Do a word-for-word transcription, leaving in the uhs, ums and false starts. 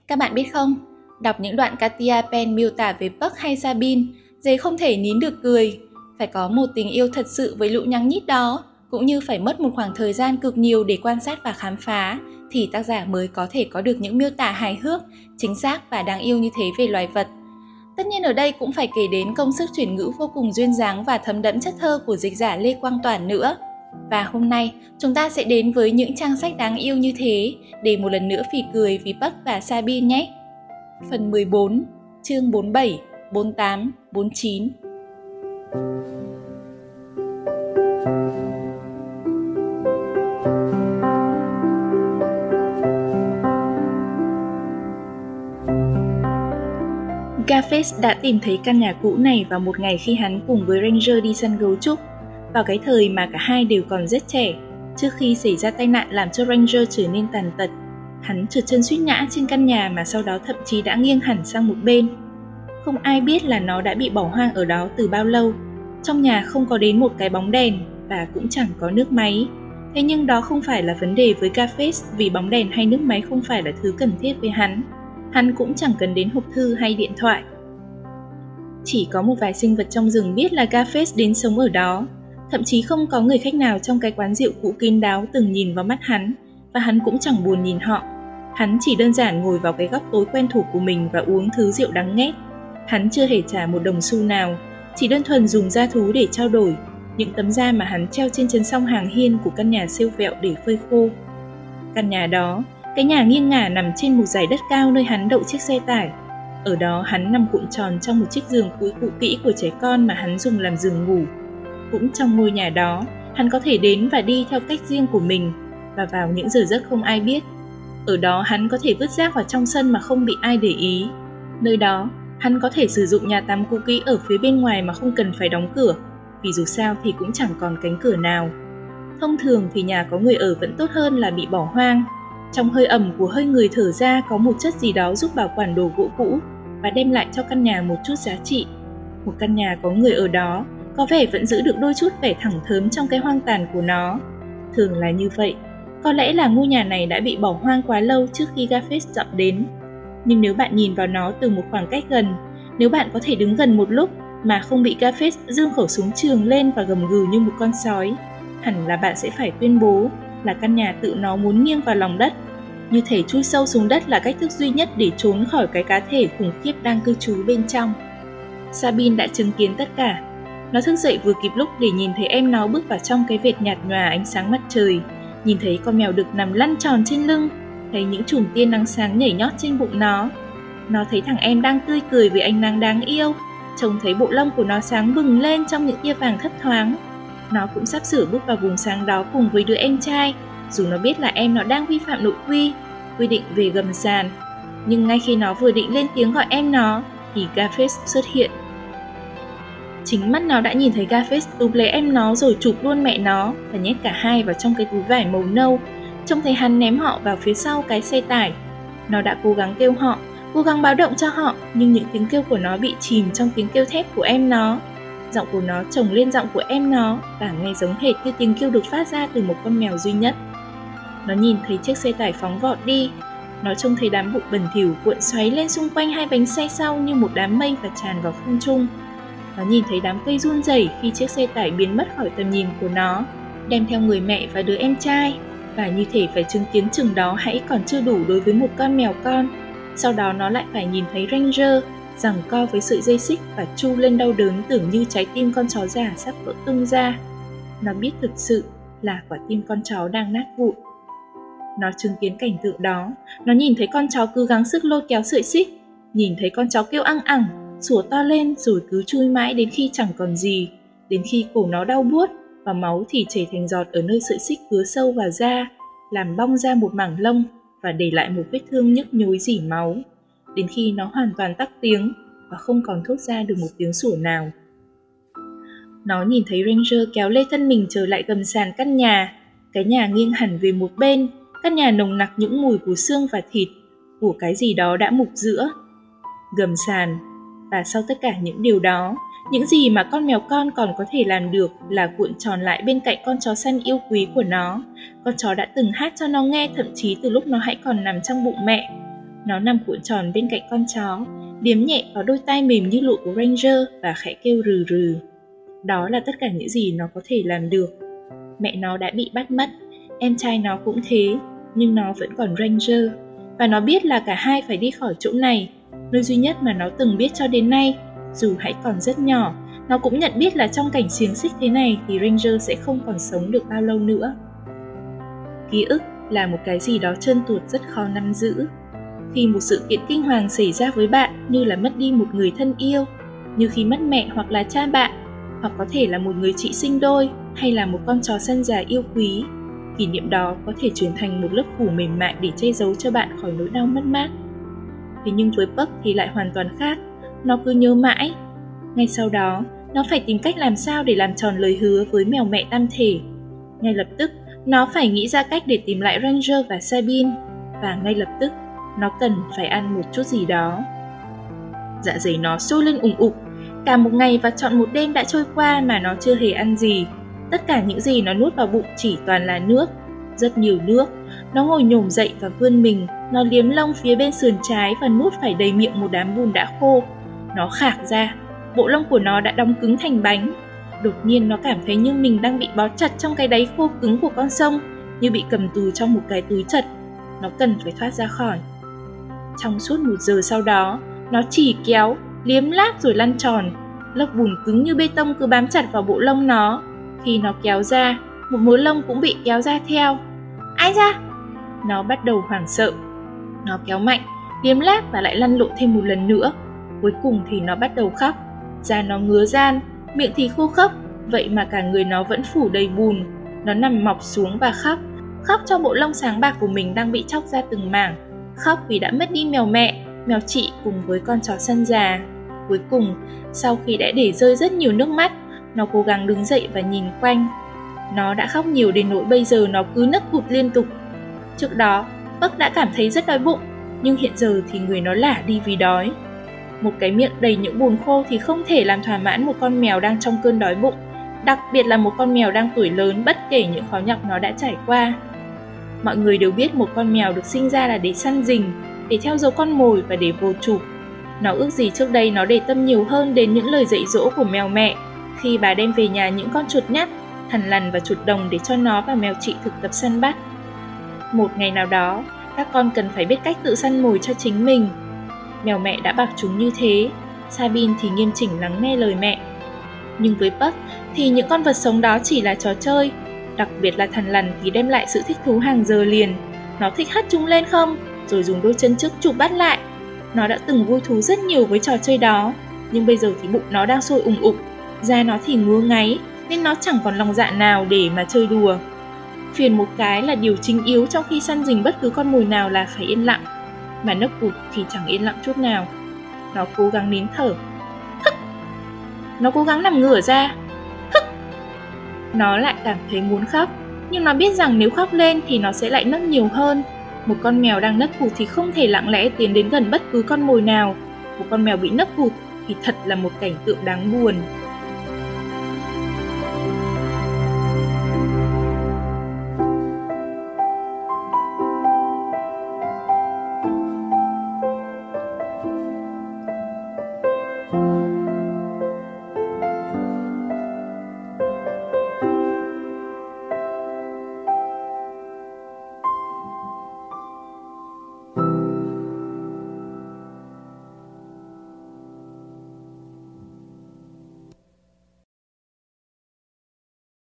Các bạn biết không, đọc những đoạn Katia Pen miêu tả về Puck hay Sabine, Dế không thể nín được cười. Phải có một tình yêu thật sự với lũ nhăng nhít đó, cũng như phải mất một khoảng thời gian cực nhiều để quan sát và khám phá, thì tác giả mới có thể có được những miêu tả hài hước, chính xác và đáng yêu như thế về loài vật. Tất nhiên ở đây cũng phải kể đến công sức chuyển ngữ vô cùng duyên dáng và thấm đẫm chất thơ của dịch giả Lê Quang Toản nữa. Và hôm nay, chúng ta sẽ đến với những trang sách đáng yêu như thế để một lần nữa phì cười vì Puck và Sabine nhé. Phần mười bốn, chương bốn mươi bảy, bốn mươi tám, bốn mươi chín. Garface đã tìm thấy căn nhà cũ này vào một ngày khi hắn cùng với Ranger đi săn gấu trúc, vào cái thời mà cả hai đều còn rất trẻ, trước khi xảy ra tai nạn làm cho Ranger trở nên tàn tật. Hắn trượt chân suýt ngã trên căn nhà mà sau đó thậm chí đã nghiêng hẳn sang một bên. Không ai biết là nó đã bị bỏ hoang ở đó từ bao lâu. Trong nhà không có đến một cái bóng đèn và cũng chẳng có nước máy. Thế nhưng đó không phải là vấn đề với Garface, vì bóng đèn hay nước máy không phải là thứ cần thiết với hắn. Hắn cũng chẳng cần đến hộp thư hay điện thoại. Chỉ có một vài sinh vật trong rừng biết là Garface đến sống ở đó. Thậm chí không có người khách nào trong cái quán rượu cũ kín đáo từng nhìn vào mắt hắn, và hắn cũng chẳng buồn nhìn họ. Hắn chỉ đơn giản ngồi vào cái góc tối quen thuộc của mình và uống thứ rượu đắng nghét. Hắn chưa hề trả một đồng xu nào, chỉ đơn thuần dùng da thú để trao đổi, những tấm da mà hắn treo trên chân song hàng hiên của căn nhà siêu vẹo để phơi khô. Căn nhà đó, cái nhà nghiêng ngả nằm trên một dải đất cao nơi hắn đậu chiếc xe tải. Ở đó hắn nằm cuộn tròn trong một chiếc giường cũ cũ kỹ của trẻ con mà hắn dùng làm giường ngủ. Cũng trong ngôi nhà đó, hắn có thể đến và đi theo cách riêng của mình, và vào những giờ giấc không ai biết. Ở đó hắn có thể vứt rác vào trong sân mà không bị ai để ý. Nơi đó, hắn có thể sử dụng nhà tắm cũ kỹ ở phía bên ngoài mà không cần phải đóng cửa, vì dù sao thì cũng chẳng còn cánh cửa nào. Thông thường thì nhà có người ở vẫn tốt hơn là bị bỏ hoang. Trong hơi ẩm của hơi người thở ra có một chất gì đó giúp bảo quản đồ gỗ cũ và đem lại cho căn nhà một chút giá trị. Một căn nhà có người ở đó có vẻ vẫn giữ được đôi chút vẻ thẳng thớm trong cái hoang tàn của nó. Thường là như vậy. Có lẽ là ngôi nhà này đã bị bỏ hoang quá lâu trước khi Garface dọn đến. Nhưng nếu bạn nhìn vào nó từ một khoảng cách gần, nếu bạn có thể đứng gần một lúc mà không bị Garface giương khẩu súng trường lên và gầm gừ như một con sói, hẳn là bạn sẽ phải tuyên bố là căn nhà tự nó muốn nghiêng vào lòng đất. Như thể chui sâu xuống đất là cách thức duy nhất để trốn khỏi cái cá thể khủng khiếp đang cư trú bên trong. Sabine đã chứng kiến tất cả. Nó thức dậy vừa kịp lúc để nhìn thấy em nó bước vào trong cái vệt nhạt nhòa ánh sáng mặt trời, nhìn thấy con mèo đực nằm lăn tròn trên lưng, thấy những chùm tia nắng sáng nhảy nhót trên bụng nó. Nó thấy thằng em đang tươi cười với ánh nắng đáng yêu, trông thấy bộ lông của nó sáng bừng lên trong những tia vàng thấp thoáng. Nó cũng sắp sửa bước vào vùng sáng đó cùng với đứa em trai, dù nó biết là em nó đang vi phạm nội quy, quy định về gầm sàn. Nhưng ngay khi nó vừa định lên tiếng gọi em nó, thì Garface xuất hiện. Chính mắt nó đã nhìn thấy Garface túm lấy em nó rồi chụp luôn mẹ nó và nhét cả hai vào trong cái túi vải màu nâu, trông thấy hắn ném họ vào phía sau cái xe tải. Nó đã cố gắng kêu họ, cố gắng báo động cho họ, nhưng những tiếng kêu của nó bị chìm trong tiếng kêu thét của em nó. Giọng của nó chồng lên giọng của em nó và nghe giống hệt như tiếng kêu được phát ra từ một con mèo duy nhất. Nó nhìn thấy chiếc xe tải phóng vọt đi. Nó trông thấy đám bụi bẩn thỉu cuộn xoáy lên xung quanh hai bánh xe sau như một đám mây và tràn vào không trung. Nó nhìn thấy đám cây run rẩy khi chiếc xe tải biến mất khỏi tầm nhìn của nó, đem theo người mẹ và đứa em trai, và như thể phải chứng kiến chừng đó hãy còn chưa đủ đối với một con mèo con. Sau đó nó lại phải nhìn thấy Ranger giằng co với sợi dây xích và tru lên đau đớn, tưởng như trái tim con chó già sắp vỡ tung ra. Nó biết thực sự là quả tim con chó đang nát vụn. Nó chứng kiến cảnh tượng đó. Nó nhìn thấy con chó cứ gắng sức lôi kéo sợi xích, nhìn thấy con chó kêu ăng ẳng, sủa to lên rồi cứ chui mãi đến khi chẳng còn gì, đến khi cổ nó đau buốt và máu thì chảy thành giọt ở nơi sợi xích cứa sâu vào da, làm bong ra một mảng lông và để lại một vết thương nhức nhối rỉ máu, đến khi nó hoàn toàn tắc tiếng và không còn thốt ra được một tiếng sủa nào. Nó nhìn thấy Ranger kéo lê thân mình trở lại gầm sàn căn nhà, cái nhà nghiêng hẳn về một bên, căn nhà nồng nặc những mùi của xương và thịt, của cái gì đó đã mục giữa. Gầm sàn. Và sau tất cả những điều đó, những gì mà con mèo con còn có thể làm được là cuộn tròn lại bên cạnh con chó săn yêu quý của nó. Con chó đã từng hát cho nó nghe thậm chí từ lúc nó hãy còn nằm trong bụng mẹ. Nó nằm cuộn tròn bên cạnh con chó, liếm nhẹ vào đôi tai mềm như lụa của Ranger và khẽ kêu rừ rừ. Đó là tất cả những gì nó có thể làm được. Mẹ nó đã bị bắt mất, em trai nó cũng thế, nhưng nó vẫn còn Ranger. Và nó biết là cả hai phải đi khỏi chỗ này, nơi duy nhất mà nó từng biết cho đến nay. Dù hãy còn rất nhỏ, nó cũng nhận biết là trong cảnh xiềng xích thế này thì Ranger sẽ không còn sống được bao lâu nữa. Ký ức là một cái gì đó trơn tuột rất khó nắm giữ. Khi một sự kiện kinh hoàng xảy ra với bạn, như là mất đi một người thân yêu, như khi mất mẹ hoặc là cha bạn, hoặc có thể là một người chị sinh đôi, hay là một con chó săn già yêu quý, kỷ niệm đó có thể chuyển thành một lớp phủ mềm mại để che giấu cho bạn khỏi nỗi đau mất mát. Thế nhưng với Puck thì lại hoàn toàn khác. Nó cứ nhớ mãi. Ngay sau đó, nó phải tìm cách làm sao để làm tròn lời hứa với mèo mẹ tam thể. Ngay lập tức, nó phải nghĩ ra cách để tìm lại Ranger và Sabine. Và ngay lập tức, nó cần phải ăn một chút gì đó. Dạ dày nó sôi lên ủng ục. Cả một ngày và trọn một đêm đã trôi qua mà nó chưa hề ăn gì. Tất cả những gì nó nuốt vào bụng chỉ toàn là nước. Rất nhiều nước. Nó ngồi nhổm dậy và vươn mình. Nó liếm lông phía bên sườn trái và nuốt phải đầy miệng một đám bùn đã khô. Nó khạc ra. Bộ lông của nó đã đóng cứng thành bánh. Đột nhiên nó cảm thấy như mình đang bị bó chặt trong cái đáy khô cứng của con sông, như bị cầm tù trong một cái túi chật. Nó cần phải thoát ra khỏi. Trong suốt một giờ sau đó, nó chỉ kéo, liếm láp rồi lăn tròn. Lớp bùn cứng như bê tông cứ bám chặt vào bộ lông nó. Khi nó kéo ra, một mớ lông cũng bị kéo ra theo. Ai da? Nó bắt đầu hoảng sợ. Nó kéo mạnh, liếm láp và lại lăn lộn thêm một lần nữa. Cuối cùng thì nó bắt đầu khóc. Da nó ngứa ran, miệng thì khô khốc, vậy mà cả người nó vẫn phủ đầy bùn. Nó nằm mọc xuống và khóc. Khóc cho bộ lông sáng bạc của mình đang bị chóc ra từng mảng. Khóc vì đã mất đi mèo mẹ, mèo chị cùng với con chó săn già. Cuối cùng, sau khi đã để rơi rất nhiều nước mắt, nó cố gắng đứng dậy và nhìn quanh. Nó đã khóc nhiều đến nỗi bây giờ nó cứ nấc cụt liên tục. Trước đó, Puck đã cảm thấy rất đói bụng, nhưng hiện giờ thì người nó lả đi vì đói. Một cái miệng đầy những bùn khô thì không thể làm thỏa mãn một con mèo đang trong cơn đói bụng, đặc biệt là một con mèo đang tuổi lớn bất kể những khó nhọc nó đã trải qua. Mọi người đều biết một con mèo được sinh ra là để săn rình, để theo dấu con mồi và để vồ chụp. Nó ước gì trước đây nó để tâm nhiều hơn đến những lời dạy dỗ của mèo mẹ khi bà đem về nhà những con chuột nhắt, thằn lằn và chuột đồng để cho nó và mèo chị thực tập săn bắt. Một ngày nào đó, các con cần phải biết cách tự săn mồi cho chính mình. Mèo mẹ đã bảo chúng như thế, Sabine thì nghiêm chỉnh lắng nghe lời mẹ. Nhưng với Puck thì những con vật sống đó chỉ là trò chơi, đặc biệt là thằn lằn thì đem lại sự thích thú hàng giờ liền. Nó thích hất chúng lên không, rồi dùng đôi chân trước chụp bắt lại. Nó đã từng vui thú rất nhiều với trò chơi đó, nhưng bây giờ thì bụng nó đang sôi ùng ục, da nó thì ngứa ngáy, nên nó chẳng còn lòng dạ nào để mà chơi đùa. Phiền một cái là điều chính yếu trong khi săn rình bất cứ con mồi nào là phải yên lặng, mà nấc cụt thì chẳng yên lặng chút nào. Nó cố gắng nín thở. Hức! Nó cố gắng nằm ngửa ra. Hức! Nó lại cảm thấy muốn khóc, nhưng nó biết rằng nếu khóc lên thì nó sẽ lại nấc nhiều hơn. Một con mèo đang nấc cụt thì không thể lặng lẽ tiến đến gần bất cứ con mồi nào. Một con mèo bị nấc cụt thì thật là một cảnh tượng đáng buồn.